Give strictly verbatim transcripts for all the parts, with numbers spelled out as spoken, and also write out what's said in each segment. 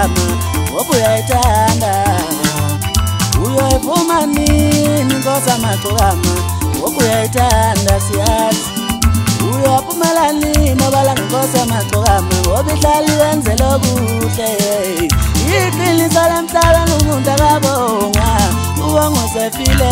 magama ngokuyayithanda uyoyivuma nini inkosi amagama ngokuyayithanda siyazi uyophumela nini obala ngenkosi amagama ngoba ihlala iwenzela okuhle iqiniso lemhlabeni umuntu akabonga ubonga usefile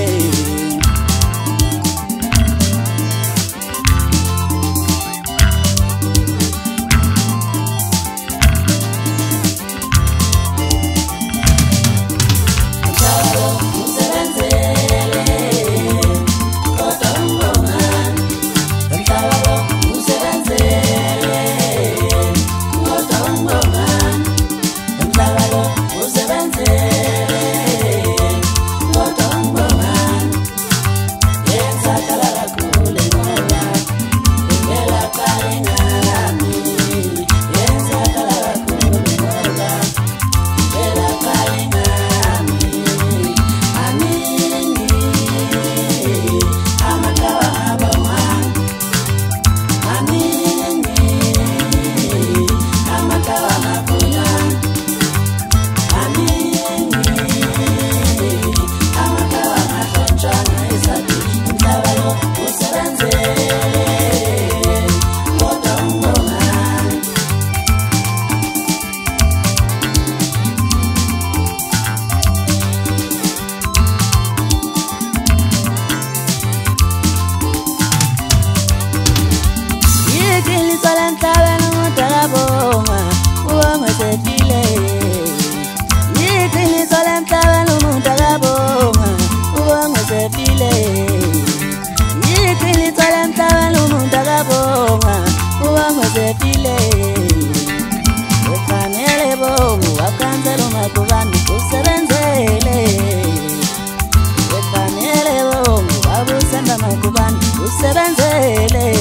usebenzele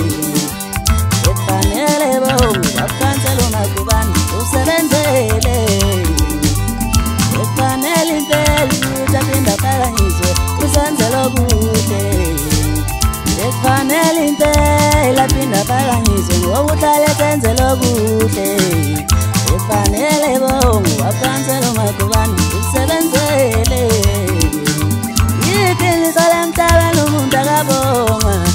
efanele bonke bakhansela umakubani usebenzele efanele impela uthathinda phakanyiswe usenzela okuhle efanele impela phinda phakanyiswe ngoba uhlale senzela okuhle efanele bonke bakhansela umakubani usebenzele iqiniso lemhlabeni umuntu akabonga